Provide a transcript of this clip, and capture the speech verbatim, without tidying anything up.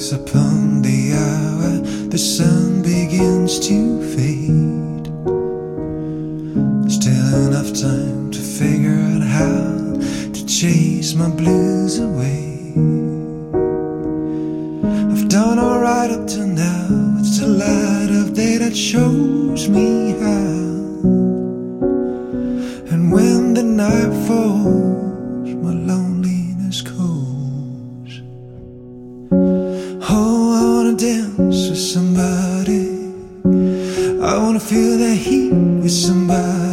upon the hour, the sun begins to fade. Still enough time to figure out how to chase my blues away. I've done alright up till now. It's the light of day that shows me how. And when the night falls, my loneliness calls. Oh, I wanna dance with somebody. I wanna feel the heat with somebody.